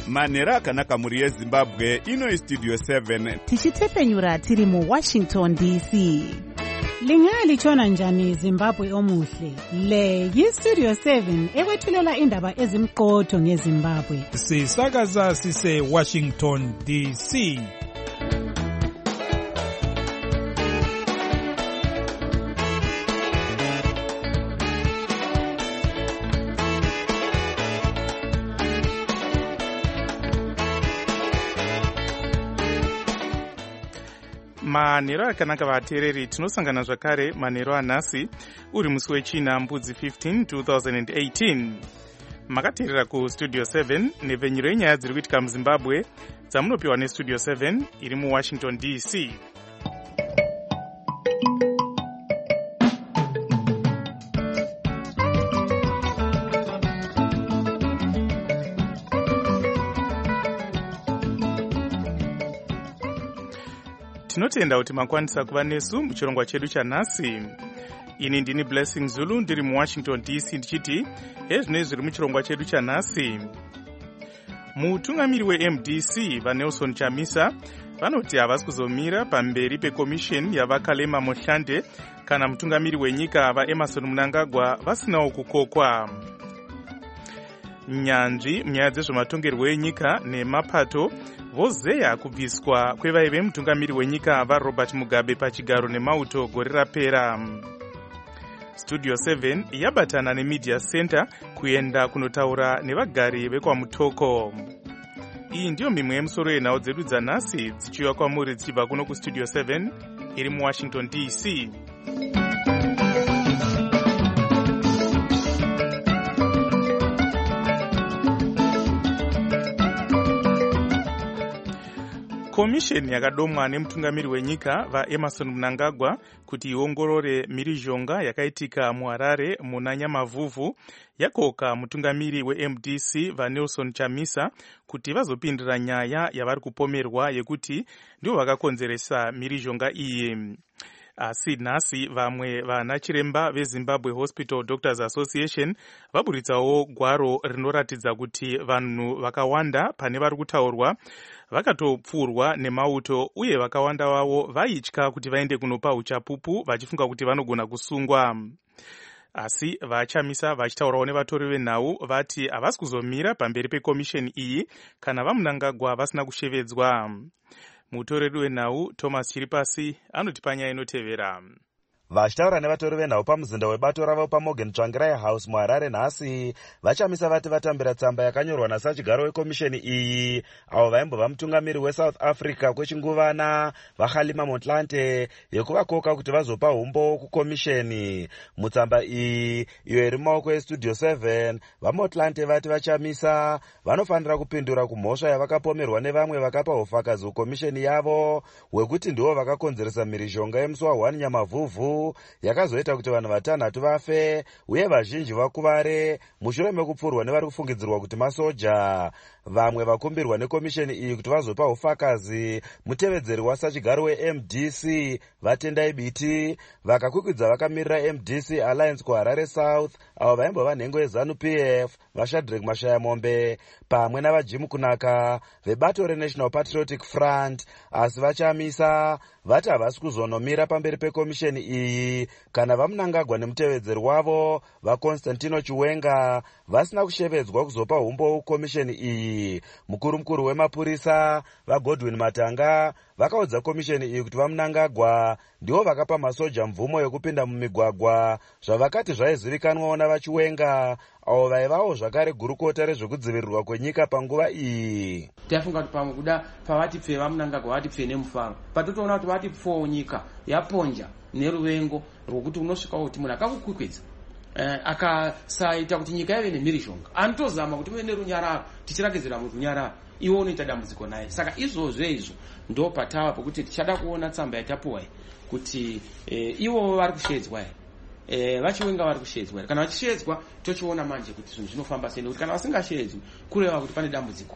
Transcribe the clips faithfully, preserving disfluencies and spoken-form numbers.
manhero akanaka mhuri yezimbabwe. Ino istudio seven tichitefenyura tiri muwashington D C. Lingalitshona njani Zimbabwe omuhle? Le yistudio seven ekwethulela indaba ezimqotho ngeZimbabwe. Sisakaza sise Washington D C. Manhero akanaka vateereri, tinosangana zvakare manhero anhasi uri musi wechina mbudzi fifteen two thousand eighteen. Makateerera kustudio seven nepfenyuro yenyaya dziri kuitika muZimbabwe dzamunopiwa nestudio seven iri muWashington D C. Tinotenda kuti makwanisa kuva nesu muchirongwa chedu chanhasi. Ini ndini Blessing Zulu ndiri muWashington D C ndichiti ezvinoi zviri muchirongwa chedu chanhasi. Mutungamiri weM D C vaNelson Chamisa vanoti havasi kuzomira pamberi pekomisheni yavakalema Mohlande kana mutungamiri wenyika vaEmerson Mnangagwa vasinawo kukokwa. Nyanzvi munyaya dzezvematongerwo enyika nemapato vozeya kubviswa kwevaive mutungamiri wenyika vaRobert Mugabe pachigaro nemauto gore rapera. Studio seven yabatana neMedia Center kuenda kunotaura nevagari vekwamutoko. Iyi ndiyo mimwe yemusoro yenhau dzedu dzanhasi dzichiuya kwamuri dzichibva kuno kustudio seven iri muWashington D C. Komisheni yakadomwa nemutungamiri wenyika vaEmerson Mnangagwa kuti iongorore mhirizhonga yakaitika muHarare muna Nyamavhuvhu yakoka mutungamiri weM D C vaNelson Chamisa kuti vazopindira nyaya yavari kupomerwa yekuti ndivo vakakonzeresa mhirizhonga iyi. Asi nhasi vamwe vanachiremba veZimbabwe Hospital Doctors Association vaburitsawo gwaro rinoratidza kuti vanhu vakawanda pane vari kutaurwa vakatopfurwa nemauto uye vakawanda wavo vaitya kuti vaende kunopa uchapupu vachifunga kuti vanogona kusungwa. Asi vaChamisa vachitaurawo nevatori venhau vati havasi kuzomira pamberi pekomisheni iyi kana vaMnangagwa vasina kushevedzwa. Mutoreri wenhau Thomas Chiripasi anotipa nyaya inotevera. Vachitaura nevatori venhau pamuzinda webato ravo paMorgan Tsvangirai House muHarare nhasi, vaChamisa vati vatambira tsamba yakanyorwa nasachigaro wekomisheni iyi avo vaimbova mutungamiri weSouth Africa kwechinguvana vaKhalima Motlanthe yekuvakoka kuti vazopa humbo kukomisheni. Mutsamba iyi iyo iri mumaoko estudio seven, vaMotlanthe vati vaChamisa vanofanira kupindura kumhosva yavakapomerwa nevamwe vakapa ufakazi kukomisheni yavo hwekuti ndivo vakakonzeresa mhirizhonga yemusi wa one Nyamavhuvhu yakazoita kuti vanhu vatanhatu vafe uye vazhinji vakuvare mushure mekupfurwa nevari kufungidzirwa kuti masoja. Vamwe vakumbirwa nekomisheni iyi kuti vazopa ufakazi mutevedzeri wasachigaro weM D C vaTendai Biti vakakwikvidza vakamirira M D C Alliance kuHarare South avo vaimbova nhengo yeZanu P F vaShadrack Mashayamombe pamwe navaJim Kunaka vebato reNational Patriotic Front. Asi vaChamisa vati havasi kuzonomira pamberi pekomisheni iyi kana vaMnangagwa nemutevedzeri wavo vaConstantino Chiwenga vasina kushevedzwa kuzopa humbo kukomisheni iyi. Mukuru mukuru wemapurisa vaGodwin Matanga vakaudza komisheni iyi kuti vaMnangagwa ndivo vakapa masoja mvumo yekupinda mumigwagwa zvavakati zvaizivikanwawo navaChiwenga avo vaivawo zvakare gurukota rezvekudzivirirwa kwenyika panguva iyi. Taifunga kuti pamwe kuda pavati pfe vaMnangagwa vati pfe nemufaro patotoona kuti vati pfowo nyika yaponja neruvengo rwokuti unosvika kuti munhu akakukwikwiedza Eh, akasaita kuti nyika ive nemhirizhonga anotozama kuti muve nerunyararo tichiragedzera murunyararo iwo unoita dambudziko naye. Saka izvozvo izvo ndo patava pokuti tichada kuona tsamba yatapuwa kuti eh, ivo vari kushedzwa eh, vaChiwenga vari kushedzwa kana vachishedzwa tochiona manje kuti zvinhu zvinofamba sei, nekuti kana vasingashedzwi kureva kuti pane dambudziko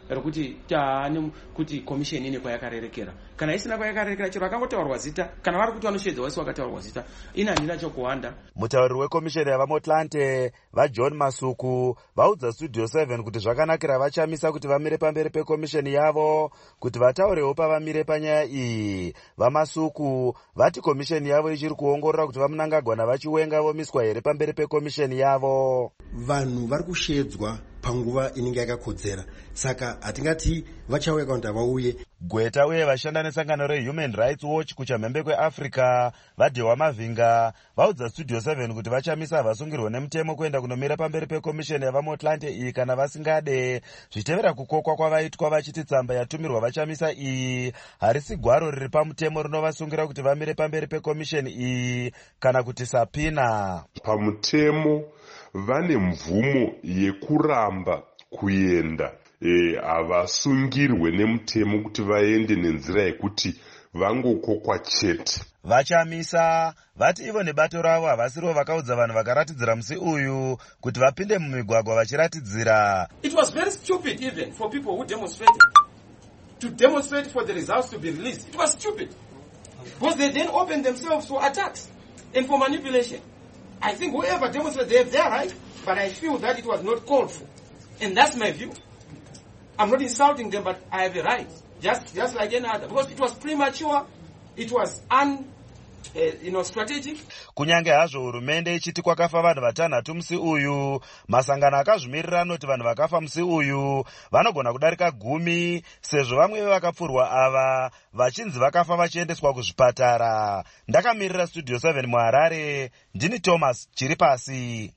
rekuti taane kuti komisheni ine kwayakarerekera. Kana isina kwayakarerekera, chero akangotaurwa zita, kana vari kuti vanoshedza wese wakataurwa zita, ina handina chokuwanda. Mutauriri wekomisheni yavamotlante vaJohn Masuku vaudza Studio seven kuti zvakanakira vachamisa kuti vamire pamberi pekomisheni yavo kuti vataurewo pavamire panyaya iyi. VaMasuku vati komisheni yavo ichiri kuongorora kuti vaMnangagwa navaChiwenga vomiswa here pamberi pekomisheni yavo. Vanhu vari kushedzwa panguva inenge yakakodzera, saka hatingati vachauya kana kuti havauye. Gweta uye vashanda nesangano reHuman Rights Watch kuchamhembe kweAfrica vaDhewa Mavhinga vaudza Studio seven kuti vachamisa vasungirwa nemutemo kuenda kunomira pamberi pekomisheni yavaMotlante iyi kana vasingade, zvichitevera kukokwa kwavaitwa vachiti tsamba yatumirwa vachamisa iyi harisi gwaro riri pamutemo rinovasungira kuti vamire pamberi pekomisheni iyi kana kuti sapina. Pamutemo vane mvumo yekuramba kuenda, havasungirwe e, nemutemo kuti vaende nenzira yekuti vangokokwa chete. Vachamisa vati ivo nebato ravo havasirivo vakaudza vanhu vakaratidzira musi uyu kuti vapinde mumigwagwa vachiratidzira. It was very stupid even for people who demonstrated to demonstrate for the results to be released. It was stupid because they then opened themselves for attacks and for manipulation. I think whoever demonstrated, they have their right, but I feel that it was not called for. And that's my view. I'm not insulting them, but I have a right, just just like any other, because it was premature, it was un, uh, you know, strategic. Kunyange hazvo hurumende ichiti kwakafa vanhu vatanhatu musi uyu, masangano akazvimirira anoti vanhu vakafa musi uyu vanogona kudarika gumi, sezvo vamwe vakapfurwa ava vachinzi vakafa vachiendeswa kuzvipatara. Ndakamirira Studio seven muHarare, ndini Thomas Chiripasi.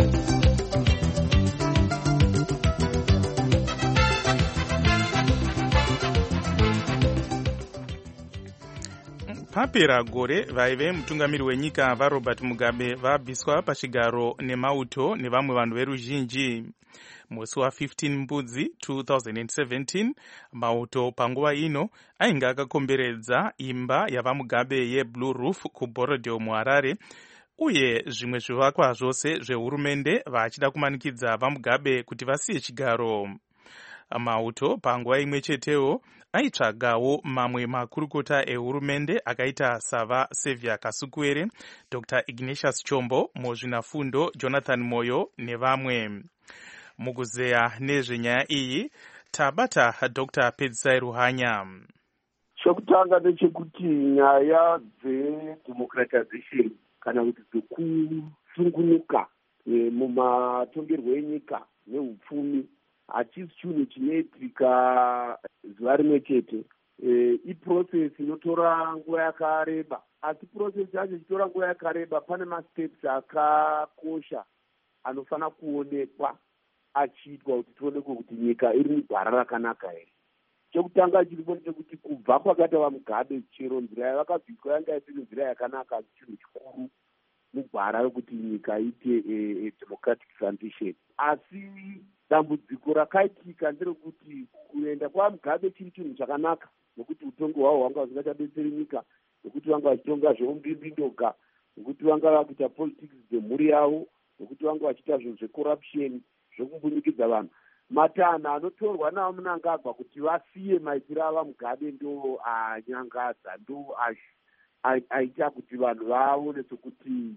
Papera gore vaive mutungamiri wenyika vaRobert Mugabe vabviswa pachigaro nemauto nevamwe vanhu veruzhinji. Musi wa15 Mbudzi two thousand seventeen, mauto panguva ino ainge akakomberedza imba yavaMugabe yeBlue Roof kuBorodeo muHarare, uye zvimwe zvivakwa zvose zvehurumende vachida kumanikidza vaMugabe kuti vasiye chigaro. Mauto panguva imwe chetewo aitsvagawo mamwe makurukota ehurumende akaita sava Sevia Kasukuere, Doctor Ignatius Chombo, muzvinafundo Jonathan Moyo nevamwe. Mukuzeya nezvenyaya iyi tabata Doctor Pedzisai Ruhanya. Chokutanga ndechekuti nyaya dzedemocratization kana kuti dzekusungunuka mumatongerwo enyika neupfumi hachisi chinhu chinoitika zuva rimwe chete. Iprocess inotora nguva yakareba, asi process yacho ichitora nguva yakareba pane masteps akakosha anofana kuonekwa achiitwa kuti tionekwe kuti nyika iri mugwara rakanaka here. Chekutanga chiripo ndechekuti kubva kwakaita vaMugabe chero nzira yavakabviswa yanga isiri nzira yakanaka, chinhu chikuru mugwara rekuti nyika iite democratic transition. Asi dambudziko rakaitika nderekuti kuenda kwaMugabe chiri chinhu chakanaka, nokuti utongi hwavo hwanga husingachabetseri nyika, nokuti vanga vachitonga zveumbimbi-ndoga, nokuti vanga vakuita politics dzemhuri yavo, nokuti vanga vachiita zvinhu zvecorruption zvekumbundikidza vanhu. Matanha anotorwa navaMnangagwa kuti vasiye maitiro avaMugabe ndo anyangadza, ndo aita kuti vanhu vaone sekuti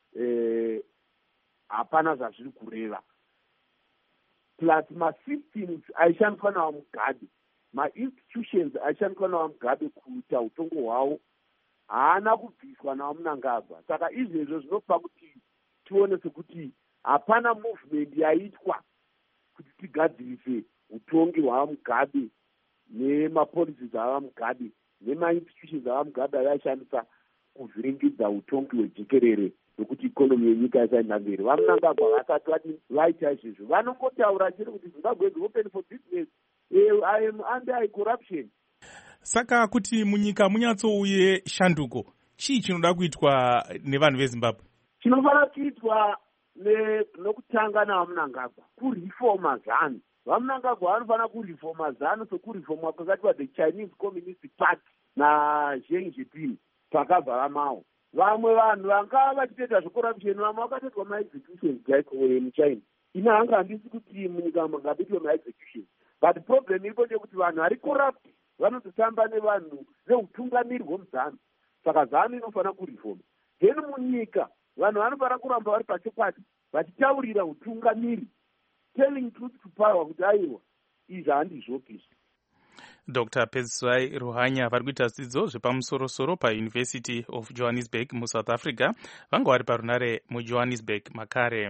hapana zvazviri kureva. Plus masystems aishandiswa navaMugabe, mainstitutions aishandiswa navaMugabe kuita utongo hwavo haana kubviswa navaMnangagwa. Saka izvezvo zvinopa kuti tione sekuti hapana movement yaitwa kuti tigadzirise utongi hwavaMugabe nemapolicies avaMugabe nemainstitutions avaMugabe avaishandisa kuvhiringidza utongi hwejekerere nokuti ikonomi yenyika isaenda mberi. VaMnangagwa vasati vati vaita izvezvo, vanongotaura chete kuti Zimbabwe is open for business, I am anti corruption. Saka kuti munyika munyatsouye shanduko, chii chinoda kuitwa nevanhu veZimbabwe? Chinofana kuitwa nokutanga navaMnangagwa kureforma ZANU. VaMnangagwa vanofana kureforma ZANU sokureformwa kwakaitwa the Chinese Communist Party naZheng Xiaoping pakabva Mao. Vamwe vanhu vanga vachitoita zvecorruption, vamwe vakatoitwa maexecutions muchina. Ina hanga handisi kuti munyika mangabitwe maexecutions. but problem iripo ndekuti vanhu vari corrupt vanototamba nevanhu neutungamiri hwemuzanu. Saka zanu inofanira kureform. Then munyika vanhu vanofanira kuramba vari pachokwadi vachitaurira utungamiri, telling truth to power, kuti aiwa izvi handizvopiswa. Doctor Peziswai Ruhanya vari kuita zvidzidzo zvepamusoro-soro paUniversity of Johannesburg muSouth Africa vanga vari parunare muJohannesburg makare.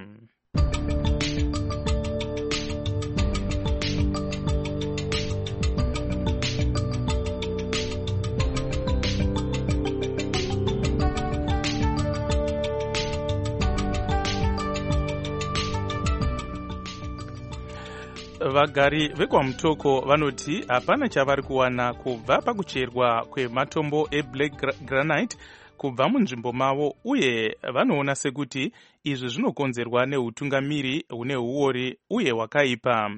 Vagari vekwaMutoko vanoti hapana chavari kuwana kubva pakucherwa kwematombo eBlack Granite kubva munzvimbo mavo, uye vanoona sekuti izvi zvinokonzerwa neutungamiri hune huori uye hwakaipa.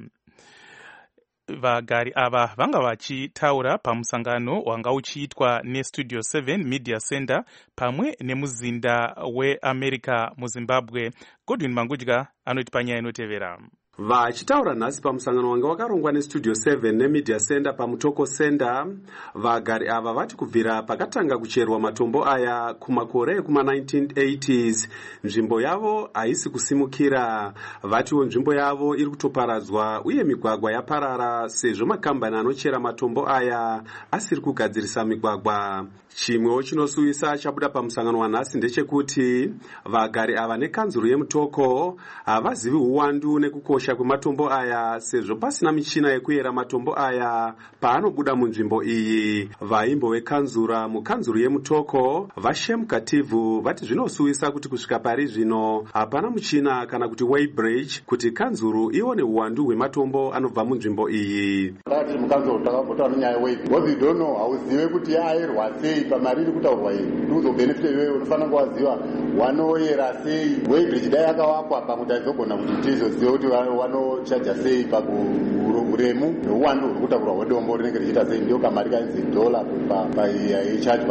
Vagari ava vanga vachitaura pamusangano wanga uchiitwa neStudio seven Media Center pamwe nemuzinda weAmerica muZimbabwe. Godwin Mangudya anoti panyaya inotevera. Vachitaura nhasi pamusangano wanga wakarongwa neStudio seven neMedia Center paMutoko Center, vagari ava vati kubvira pakatanga kucherwa matombo aya kumakore ekuma nineteen eighties nzvimbo yavo haisi kusimukira. Vatiwo nzvimbo yavo iri kutoparadzwa uye migwagwa yaparara sezvo makambani anochera matombo aya asiri kugadzirisa migwagwa. Chimwewo chinosuvisa chabuda pamusangano wanhasi ndechekuti vagari ava nekanzuru yeMutoko havazivi uwandu nekukosha kwematombo aya sezvo pasina michina yekuyera matombo aya paanobuda munzvimbo iyi. Vaimbo vekanzura mukanzuru yeMutoko Vashem Kativu vati zvinosuvisa kuti kusvika pari zvino hapana muchina kana kuti weighbridge kuti kanzuru ione uwandu hwematombo anobva munzvimbo iyi. Ndati mukanzuru takabvota nenyaya weight because you don't know hauzive kuti yaerwa sei pamariri kutaurwa iyi ndizo benefit iwewe unofanira kuwaziva wanoyera sei weighbridge dai yakawakwa pakuti aizogona kuti tizozive kuti wanochaja sei pakuremu neuwandu huri kutakurwa hwedombo rinenge richiita sei, ndio kamari kanzi dola paichaji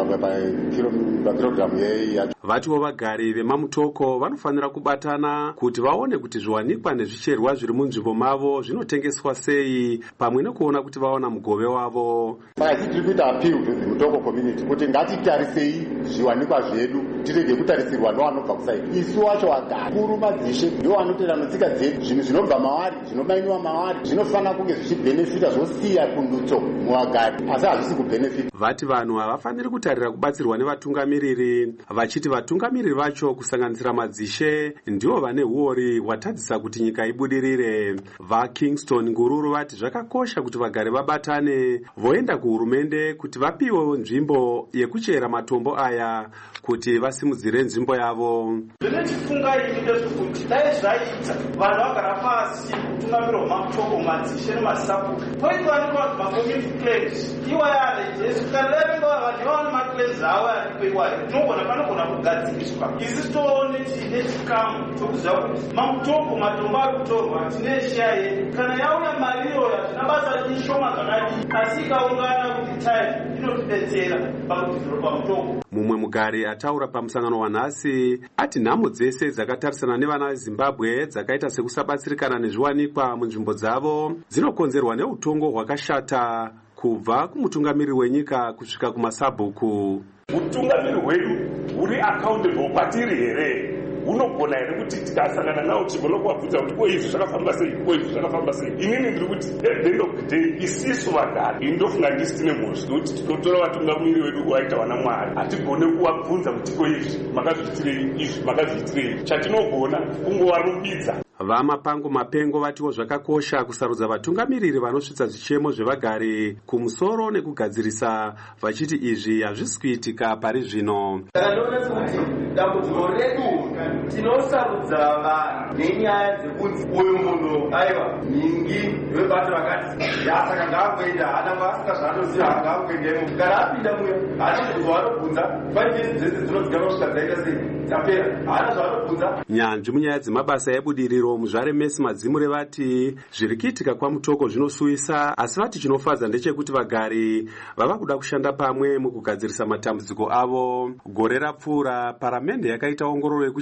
pakirogiramu yacho. Vatiwo vagari vemaMutoko vanofanira kubatana kuti vaone kuti zviwanikwa nezvicherwa zviri munzvimbo mavo zvinotengeswa sei pamwe nekuona kuti vaona mugove wavo. Saka isi tiri kuita appeal to the Mutoko community kuti ngatitarisei zviwanikwa zvedu tirege kutarisirwa nevanobva kusaidi. Isu wacho vagari kuru madzishe ndio vanotera netsika dzedu, zvinhu zvinobva mavari zvinobainiwa mavari zvinofanira kunge zvichibhenefita zvosiya kundutso muvagari asi hazvisi kubhenefita. Vati vanhu havafaniri kutarira kubatsirwa nevatungamiriri, vachiti vatungamiriri vacho kusanganisira madzishe ndivo vane huori hwatadzisa kuti nyika ibudirire. VaKingston Ngururu vati zvakakosha kuti vagari vabatane voenda kuhurumende kuti vapiwewo nzvimbo yekuchera matombo aya kuti vasimudzire nzvimbo yavo. Zvinochifunga ini ndezvekuti dai zvaita vanhu vagara pasi kutungamirwa maMutoko madzishe nemasapo poitwanikwa macommunity plans iwayare jesu kana levenga vanhu vawana maclans avo aripoiwayo tinogona panogona kugadziriswa isi toone tine chikamu chokuziva kuti maMutoko matombo ari kutorwa tine sheya yedu kana yauya mari iyoyo hatina basa ishoma zvakadii asi ikaungana kuti time inotidetsera pakuti zviro paMutoko. Mumwe mugari ataura pamusangano wanhasi ati nhamo dzese dzakatarisana nevana veZimbabwe dzakaita sekusabatsirikana nezviwanikwa munzvimbo dzavo dzinokonzerwa neutongo hwakashata kubva kumutungamiri wenyika kusvika kumasabhuku. Utungamiri hwedu huri accountable kwatiri here? Unogona here kuti tikasangana nawo chigona kuwabvunza kuti ko izvi zvakafamba sei, ko izvi zvakafamba sei? Inini ndiri kuti at the end of the day isisu vagari indofunga ndisi tine mhosva nokuti tinotora vatungamiri vedu waita vana Mwari hatigone kuwabvunza kuti ko izvi makazviitirei, izvi makazviitirei. Chatinogona kungovarumbidza. Vamapango Mapengo vatiwo zvakakosha kusarudza vatungamiriri vanosvitsa zvichemo zvevagari kumusoro nekugadzirisa, vachiti izvi hazvisi kuitika pari zvino. Ndinoona kuti dambudziko redu tinosarudza vanhu nenyaya dzekunzi uyu munhu aiwa ningi webato rakati yasaka ngaangoenda hana kwasika zvaanoziva ngaangoendemo kana apinda muyo hana zvaanobvunza paitesi dzese dzinoziva kusvika dzaita sei dzapera hana zvaanobvunza. Nyanzvi munyaya dzemabasa ebudiriro muzvare Messi Madzimure vati zviri kuitika kwaMutoko zvinosuvisa, asi vati chinofadza ndechekuti vagari vava kuda kushanda pamwe mukugadzirisa matambudziko avo. Gore rapfuura paramende yakaita ongororo yekucherwa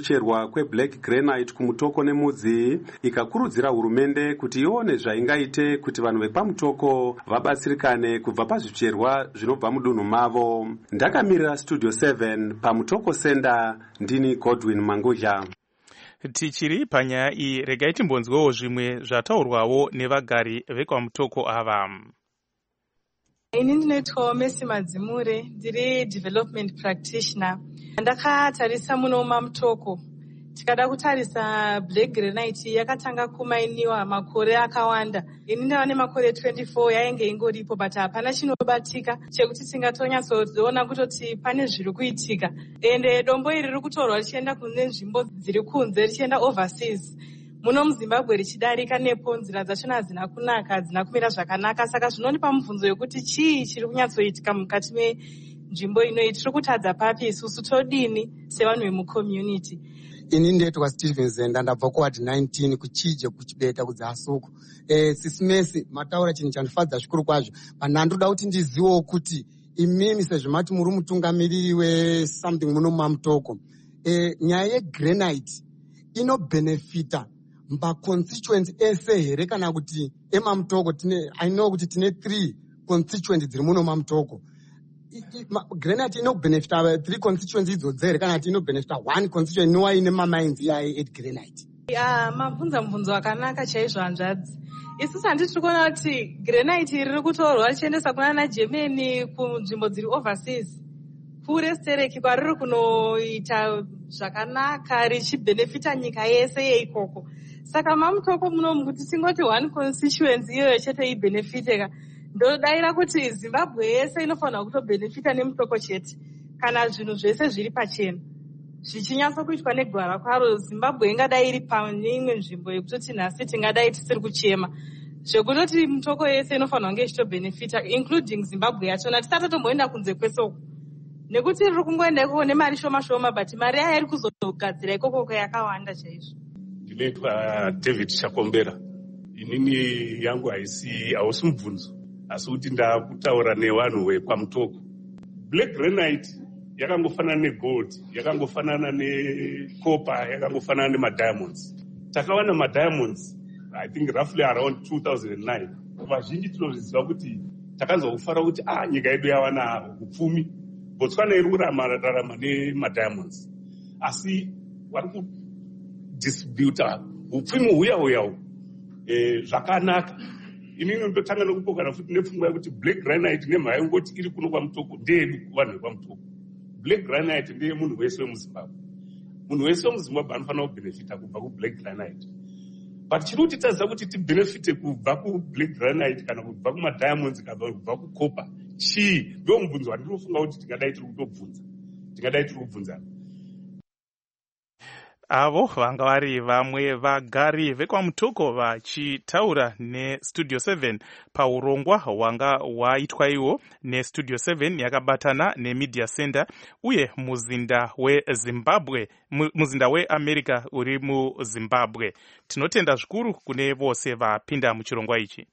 kucherwa kweblack granite kumutoko nemudzi, ikakurudzira hurumende kuti ione zvaingaite kuti vanhu vepamutoko vabatsirikane kubva pazvicherwa zvinobva mudunhu mavo. Ndakamirira Studio seven pamutoko Center, ndini Godwin Mangudya. Tichiri panyaya iyi, regai timbonzwewo zvimwe zvataurwawo nevagari vekwamutoko ava. Ini ndinoitwawo Messi Madzimure, ndiri development practitioner. Ndakatarisa muno mamutoko. Tikada kutarisa black granite yakatanga kumainiwa makore akawanda. Ini ndava nemakore twenty-four yainge ingoripo, but hapana chinobatika chekuti tingatonyatsoona kutoti pane zviri kuitika. Ende dombo iri riri kutorwa richienda kune nzvimbo dziri kunze richienda overseas. Muno muZimbabwe richidarika nepo nzira dzachona hadzina kunaka, hadzina kumira zvakanaka. Saka zvinonipa mubvunzo yokuti chii chiri kunyatsoitika mukati menzvimbo inoyi. Tiri kutadza papi isusu, todini sevanhu vemucommunity? Ini ndetwa Steven Zenda, ndabva kuward nineteen kuchije kuchibeta kudzasuku. Eh sisi Messi mataura chinhu chandifadza zvikuru kwazvo. Pana ndoda kuti ndizivewo kuti imimi sezvimati muri mutungamiriri we something muno mamutoko. Eh nyaya yegranite inobenefita mba constituency ese here kana kuti emamutoko tine I know kuti tine three constituency dziri muno mamutoko. Granite ino benefita three constituencies idzodzere kana kuti ino benefita one constituency inowa ine mamainzi yaye at granite. Ya mabvunza mubvunzo wakanaka chaizvo hanzvadzi. Isusu handiti tiri kuona kuti granite riri kutorwa richiendesa kuna naGermany kunzvimbo dziri overseas kure stereki kwariri kunoita zvakanaka richibenefita nyika yese yeikoko. Saka mamutoko munomu kuti tingoti one constituency iyoyo chete ibenefiteka, ndodaira kuti Zimbabwe yese inofanira kutobenefita nemutoko chete kana zvinhu zvese zviri pachena zvichinyatso kuitwa negwara kwaro. Zimbabwe ingadai iri pane imwe nzvimbo yekutoti nhasi tingadai tisiri kuchema zvekutoti mutoko yese inofanira kunge ichitobenefita including Zimbabwe yachona, tisati tomboenda kunze kwesoko nekuti riri kungoenda ikoko nemari shoma shoma, but mari yayo iri kuzogadzira ikoko yakawanda chaizvo. Ndinoitwa David Chakombera. Inini yangu haisi hausi mubvunzo asi kuti ndakutaura nevanhu vekwamutoko. Black granite yakangofanana negold, yakangofanana necopper, yakangofanana nemadiamonds. Takawana madiamonds I think roughly around two thousand nine. Vazhinji tinozviziva kuti takanzwa kufara kuti ah nyika yedu yawana upfumi. Botswana iri kurarama nemadiamonds asi vari kudistributa upfumi huya huya eh zvakanaka. Inini ndotanga nokupokana futi nepfungwa yekuti black granite nemhaya ngoti iri kuno kwamutoko ndeyedu vanhu vekwamutoko. Black granite ndeye munhu wese wemuZimbabwe. Munhu wese wemuZimbabwe anofanira kubenefita kubva kublack granite. But chiri kuti taziva kuti tibenefite kubva kublack granite kana kubva kumadiamonds kana kubva kucopper chii? Ndo mubvunzo wandiri kufunga kuti tingadai tiri kutobvunza tingadai tiri kubvunzana. Avo vanga vari vamwe vagari vekwamutoko vachitaura neStudio seven paurongwa hwanga hwaitwa iwo neStudio seven yakabatana neMedia Center uye muzinda weZimbabwe muzinda weAmerica uri muZimbabwe. Tinotenda zvikuru kune vose vapinda muchirongwa ichi.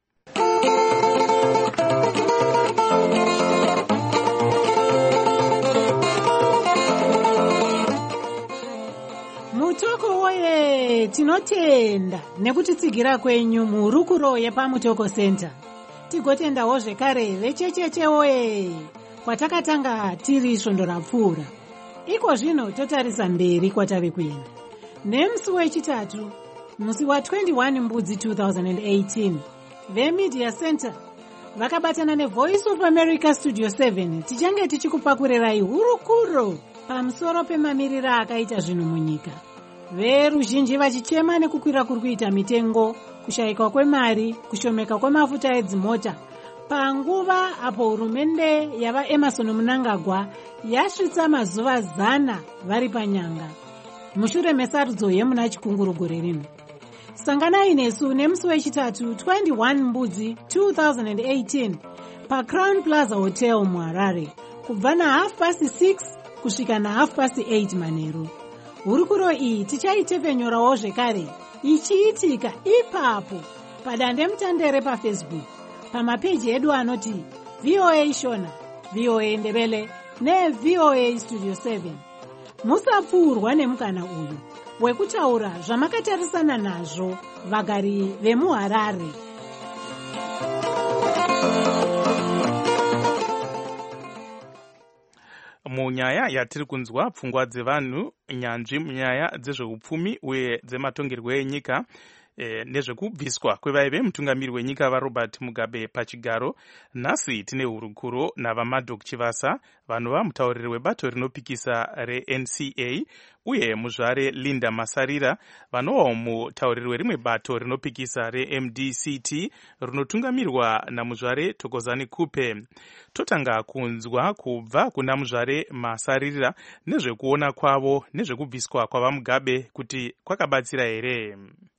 Mutoko woye tinotenda nekutitsigira kwenyu muhurukuro yepamutoko Center. Tigotendawo zvekare vechecheche woye kwatakatanga tiri svondo rapfuura. Iko zvino totarisa mberi kwatave kuenda. Nemusi wechitatu musi wa twenty-one Mbudzi two thousand eighteen veMedia Center vakabatana neVoice of America Studio seven tichange tichikupakurirai hurukuro pamusoro pemamirira akaita zvinhu munyika. Veruzhinji vachichema nekukwira kuri kuita mitengo, kushayikwa kwemari, kushomeka kwemafuta edzimota panguva apo hurumende yava Emerson Mnangagwa yasvitsa mazuva zana vari panyanga mushure mesarudzo yemuna chikunguru gore rino. Sanganai nesu nemusi wechitatu twenty-one Mbudzi two thousand eighteen paCrown Plaza Hotel muHarare kubva na half past six kusvika na half past eight manheru. Hurukuro iyi tichaitepenyorawo zvekare ichiitika ipapo padande mutandere paFacebook pamapeji edu anoti V O A Shona, V O A Ndebele neV O A Studio seven. Musapfuurwa nemukana uyu wekutaura zvamakatarisana nazvo vagari vemuHarare. Munyaya yatiri kunzwa pfungwa dzevanhu, nyanzvi munyaya dzezveupfumi uye dzematongerwo enyika E, nezvekubviswa kwevaive mutungamiri wenyika vaRobert Mugabe pachigaro. Nhasi tine hurukuro navaMadok Chivasa, vanhu vamutauriri webato rinopikisa reN C A, uye muzvare Linda Masarira, vanowo mutauriri werimwe bato rinopikisa reM D C T rinotungamirwa namuzvare Thokozani Kupe. Totanga kunzwa kubva kuna muzvare Masarira nezvekuona kwavo nezvekubviswa kwavaMugabe kuti kwakabatsira here.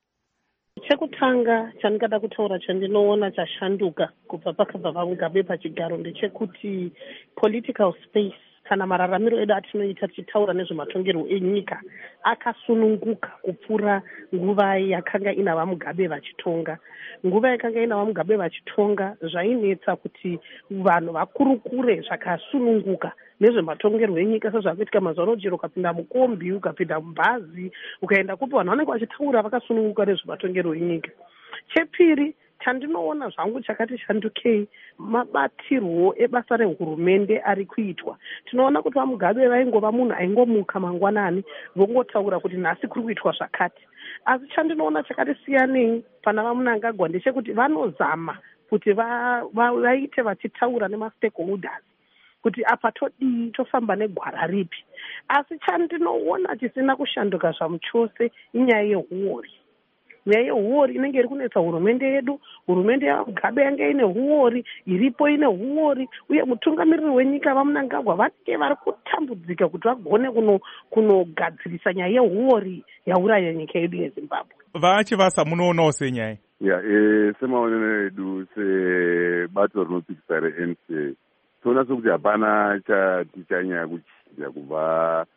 Chekutanga chandingada kutaura chandinoona chashanduka kubva pakabva vaMugabe pachigaro ndechekuti political space kana mararamiro edu atinoita tichitaura nezvematongerwo enyika akasununguka kupfuura nguva yakanga ina vaMugabe vachitonga. Nguva yakanga ina vaMugabe vachitonga zvainetsa kuti vanhu vakurukure zvakasununguka nezvematongerwo enyika sezvakuitika mazuva ano. Chero ukapinda mukombi, ukapinda mubhazi, ukaenda kupi vanhu vanenge vachitaura vakasununguka nezvematongerwo enyika. Chepiri chandinoona zvangu chakati shandukei mabatirwo ebasa rehurumende ari kuitwa. Tinoona kuti vaMugabe vaingova munhu aingomuka mangwanani vongotaura kuti nhasi kuri kuitwa zvakati. Asi chandinoona chakati siyanei pana vaMnangagwa ndechekuti vanozama kuti vaite vachitaura nemastakeholders kuti apa todii, tofamba negwara ripi. Asi chandinoona chisina kushanduka zvamuchose inyaya yehuori. Nyaya yehuori inenge iri kunetsa hurumende yedu. Hurumende yaMugabe yange ine huori, iripo ine huori, uye mutungamiriri wenyika vaMnangagwa vanenge vari kutambudzika kuti vagone kunogadzirisa nyaya yehuori yauraya nyika yedu yeZimbabwe. VaChivasa munoonawo senyaya? Ya, eh, semaonero edu sebato rinopikisa reN C A toona sokuti hapana chati chanyaya kuchinja kubva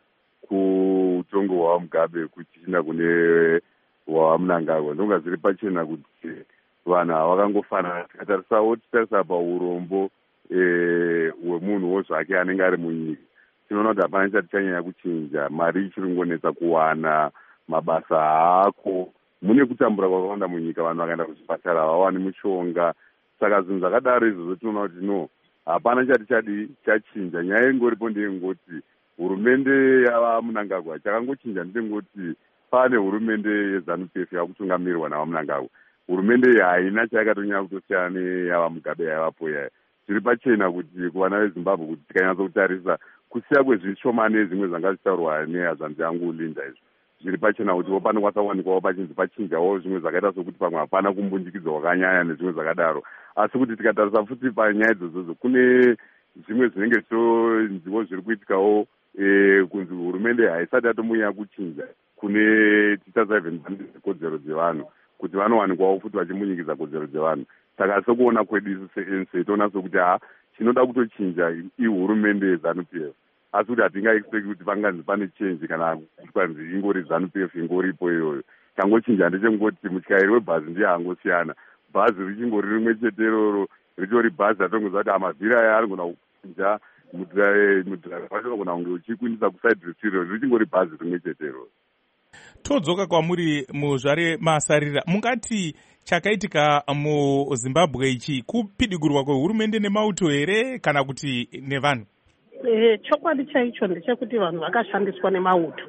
kutongo hwaMugabe kuchiinda kune hwaMnangagwa. Ndonga zviri pachena kuti vanhu havakangofanana. Tikatarisawo titarisa paurombo hwemunhuwo zvake anenge ari munyika, tinoona kuti hapana chati chanyanya kuchinja. Mari ichiri kungonetsa kuwana, mabasa haako, mune kutambura kwakawanda munyika, vanhu vakaenda kuzvipatara havawani mushonga. Saka zvinhu zvakadaro izvozvo tinoona kuti no, hapana chati chadi chachinja. Nyaya ingoripo ndeyengoti hurumende yavaMnangagwa chakangochinja ndechengoti pane hurumende yeZANU-P F yakutungamirwa navaMnangagwa. Hurumende iyi haina chayakatonyanya kutosiyana neyavaMugabe yaivapo yaya. Zviri pachena kuti kuvana veZimbabwe kuti tikanyatsa kutarisa kusiya kwezvishomane nezvimwe zvanga zvichitaurwa nehazanzi yangu Linda izvo, zviri pachena kuti panokwanisa kuwanikwawo pachinzi pachinjawo zvimwe zvakaita sokuti pamwe hapana kumbunjikidzwa wakanyanya nezvimwe zvakadaro. Asi kuti tikatarisa futi panyaya idzodzo kune zvimwe zvinenge zvonziwo zviri kuitikawo kunzi hurumende haisati yatomunya kuchinja kune titarisa even kodzero dzevanhu kuti vanowanikwawo futi vachimunyikidza kodzero dzevanhu. Saka sokuona kwedu isu seN C A toona sokuti ha chinoda kutochinja ihurumende yeZANU-P F, asi kuti hatingaexpect kuti panganzi pane change kana kuti kwanzi ingori ZANU-P F ingoripo iyoyo. Changochinja ndechengoti mutyairi webhazi ndiye angosiyana. Bhazi richingori rimwe chete iroro, ritori bhazi ratongoziva kuti amavhiri aya anogona kuchinja, mudhiraivha wacho unogona kunge uchikuindisa kuside restiro, richingori bhazi rimwe chete iroro. Todzoka kwamuri muzvare Masarira, mungati chakaitika muZimbabwe ichi kupidigurwa kwehurumende nemauto here kana kuti nevanhu? Eh, chokwadi chaicho ndechekuti vanhu vakashandiswa nemauto.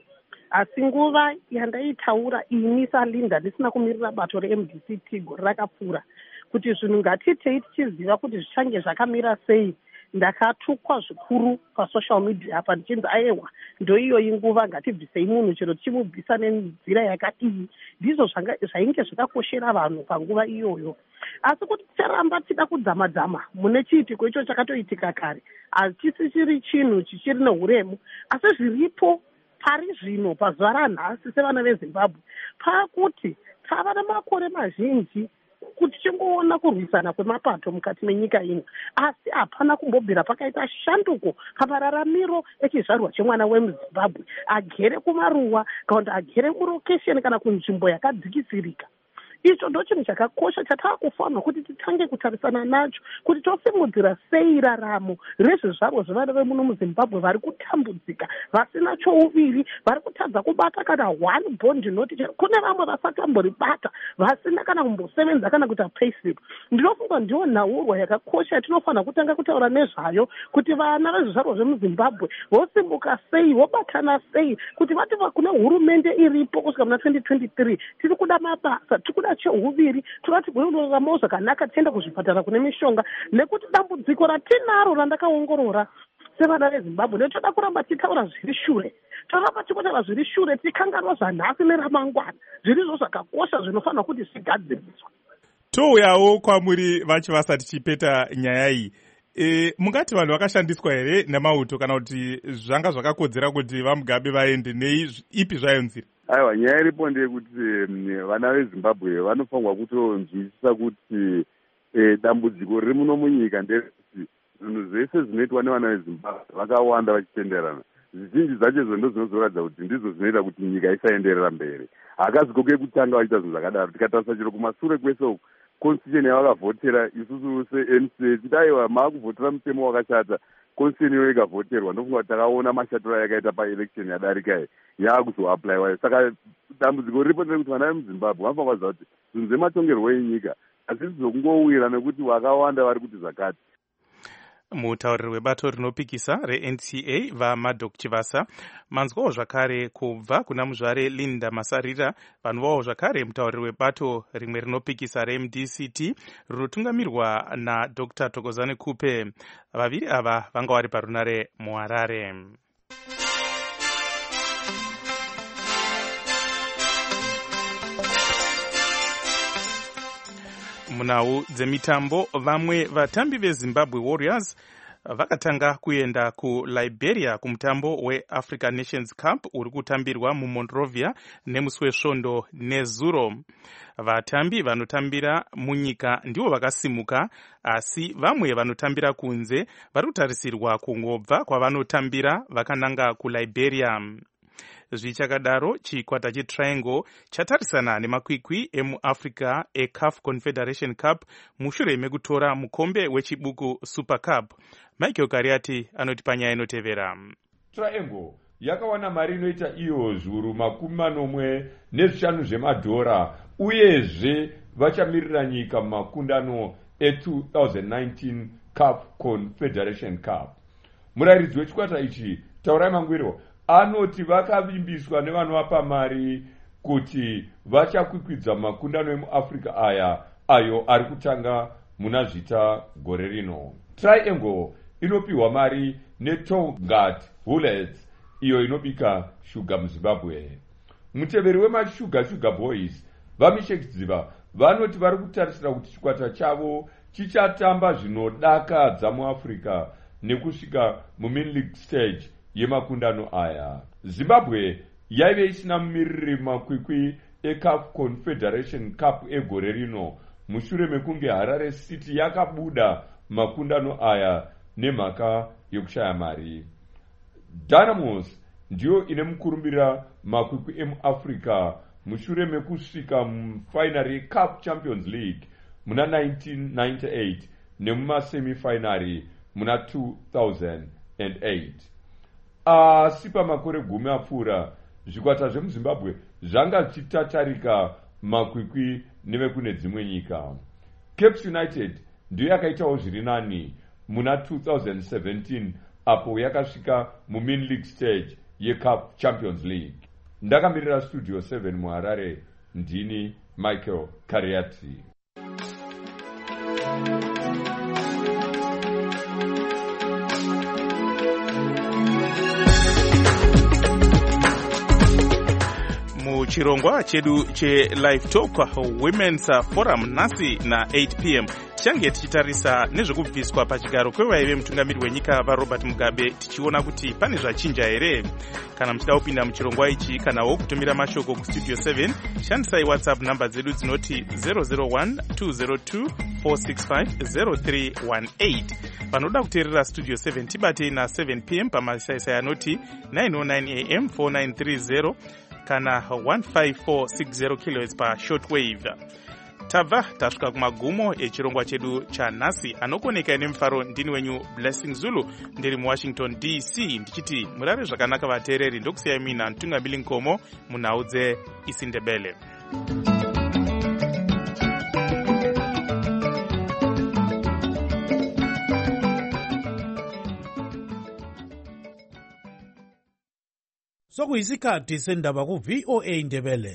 Asi nguva yandaitaura ini saLinda ndisina kumirira bato reM D C T gore rakapfuura kuti zvinhu ngatitei tichiziva kuti zvichange zvakamira sei, ndakatukwa zvikuru pasocial media apa ndichinzi aiwa ndoiyo inguva ngatibvisei munhu chero tichimubvisa nenzira yakadii. Ndizvo zvainge zvakakoshera vanhu panguva iyoyo. Asi kuti ticharamba tida kudzama-dzama mune chiitiko icho chakatoitika kare, hachisi chiri chinhu chichiri nehuremu. Asi zviripo pari zvino pazuva ranhasi sevana veZimbabwe pakuti tava namakore mazhinji kuti chingoona kurwisana kwemapato mukati menyika ino, asi hapana kumbobvira pakaita shanduko pamararamiro echizvarwa chemwana wemuZimbabwe, agere kumaruwa kana kuti agere kurokesheni kana kunzvimbo yakadzikisirika. icho ndo chinhu chakakosha chataakufanirwa kuti titange kutarisana nacho kuti tosimudzira sei raramo rezvizvarwa zvevana vemuno muzimbabwe vari kutambudzika vasina chouviri vari kutadza kubata kana one bond noti kune vamwe vasakamboribata vasina kana kumbosevenza kana kuita payslip. Ndinofunga ndiyo nhaurwa yakakosha yatinofanira kutanga kutaura nezvayo kuti vana vezvizvarwa zvemuzimbabwe vosimbuka sei vobatana sei kuti vati kune hurumende iripo kusvika muna twenty twenty-three tiri kuda mabasa tiri kuda cheuviri tikati kunoraramawo zvakanaka tienda kuzvipatara kune mishonga nekuti dambudziko ratinaro randakaongorora sevana vezimbabwe netoda kuramba titaura zviri shure toramba tikotaura zviri shure tikanganwa zvanhasi neramangwana zvirizvo zvakakosha zvinofanira kuti zvigadziriswa. Touyawo kwamuri vacho vasati chipeta nyaya iyi. E, mungati vanhu vakashandiswa here nemauto kana kuti zvanga zvakakodzera kuti vaMugabe vaende nei ipi zvayo nzira? Aiwa, nyaya iripo ndeyekuti vana veZimbabwe vanofanirwa kutonzwisisa kuti e, dambudziko riri muno munyika nderekuti zvinhu zvese zvinoitwa nevana veZimbabwe vakawanda vachitenderana. Zvizhinji zvacho izvo ndo zvinozoratidza kuti ndizvo zvinoita kuti nyika isaenderera mberi. Hakazikoke kutanga vachiita zvinhu zvakadaro. Tikatarisa chiro kumashure kwese uku constitution yavakavhotera isusu se-N C tidaiwa maakuvhotera mutemo wakashata constitution iyo ikavhoterwa ndofunga kuti takaona mashatiro yakaita paelection yadarika iyi yaakuzoapplywa. Saka dambudziko riripo nderekuti vana vemuzimbabwe vanofanira kuziva kuti zvinhu zvematongerwo enyika hazvisi zvokungowira nekuti vakawanda vari kuti zvakati. Mutauriri webato rinopikisa reN C A vaMadok Chivasa. Manzwawo zvakare kubva kuna muzvare Linda Masarira, vanhuvawo zvakare mutauriri webato rimwe rinopikisa reM D C T rinotungamirwa naDr Thokozani Kupe. Vaviri ava vanga vari parunare muHarare. Munhau dzemitambo, vamwe vatambi veZimbabwe Warriors vakatanga kuenda kuLiberia kumutambo weAfrican Nations Cup uri kutambirwa muMonrovia nemusi wesvondo nezuro. Vatambi vanotambira munyika ndivo vakasimuka, asi vamwe vanotambira kunze vari kutarisirwa kungobva kwavanotambira vakananga kuLiberia. Zvichakadaro, chikwata cheTriangle chatarisana nemakwikwi emuAfrica eCAF Confederation Cup mushure mekutora mukombe wechibuku Super Cup. Michael Kariati anoti panyaya inotevera. Triangle yakawana mari inoita iyo zviuru makumi manomwe nezvishanu zvemadhora uyezve vachamirira nyika mumakundano e-twenty nineteen CAF Confederation Cup. Murayiridzi wechikwata ichi Taurai Mangwiro anoti vakavimbiswa nevanovapa mari kuti vachakwikwidza makundano emuAfrica aya ayo ari kutanga muna zvita gore rino. Triangle inopiwa mari neTongat Bullets iyo inobika shuga muZimbabwe. Muteveri wemashuga Sugar Boys vamishekidziva vanoti vari kutarisira kuti chikwata chavo chichatamba zvinodakadza muAfrica nekusvika mumain league stage yemakundano aya. Zimbabwe yaive isina mumiriri makwikwi eCAF Confederation Cup egore rino mushure mekunge Harare City yakabuda makundano aya nemhaka yokushaya mari. Dynamos ndiyo ine mukurumbira makwikwi emuAfrica mushure mekusvika mufinary yeCAF Champions League muna nineteen ninety-eight nemumasemifinary muna two thousand eight. Asi pamakore gumi apfuura zvikwata zvemuZimbabwe zvanga zvichitatarika makwikwi nevekune dzimwe nyika. Cape United ndiyo yakaitawo zviri nani muna two thousand seventeen apo yakasvika mumain league stage yeCAF Champions League. Ndakamirira Studio seven muHarare, ndini Michael Kariati. Muchirongwa chedu che Live Talk Women's Forum nasi na eight p m change tichitarisa nezvekubviswa pachigaro kwevaive mutungamiri wenyika vaRobert Mugabe, tichiona kuti pane zvachinja here. Kana muchida kupinda muchirongwa ichi kanawo kutumira mashoko kustudio seven, shandisai WhatsApp namba dzedu dzinoti zero zero one two zero two four six five zero three one eight. Vanoda kuteerera Studio seven tibatei na seven p m pamasaisai anoti nine oh nine a m four nine three zero kana one five four six zero kilohertz pa shortwave. Tabva tasvika kumagumo echirongwa chedu chanhasi. Anokoneka nemufaro ndini wenyu Blessing Zulu ndiri muWashington D C ndichiti murare zvakanaka vateereri. Ndokusiyai mina Ntungamiri Nkomo munhau dzeIsindebele. Sokuyisikhathi sendaba ku V O A Ndebele.